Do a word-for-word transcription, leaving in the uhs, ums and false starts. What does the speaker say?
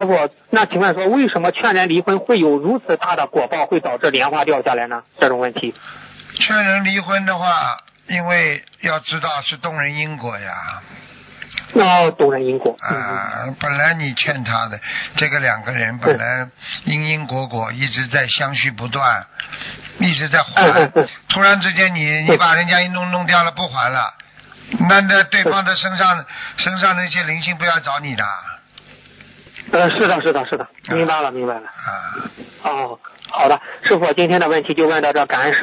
傅，那请问说为什么劝人离婚会有如此大的果报，会导致莲花掉下来呢？这种问题。 劝人离婚的话，因为要知道是动人因果呀。 那动人因果。 啊、呃，本来你欠他的这个两个人本来因因果果一直在相续不断，一直在还，突然之间你你把人家一弄弄掉了不还了，那那对方的身上身上那些灵性不要找你的。 呃，是的，是的，是的，明白了，明白了。 啊。 哦，好的，师傅，今天的问题就问到这，感恩师父。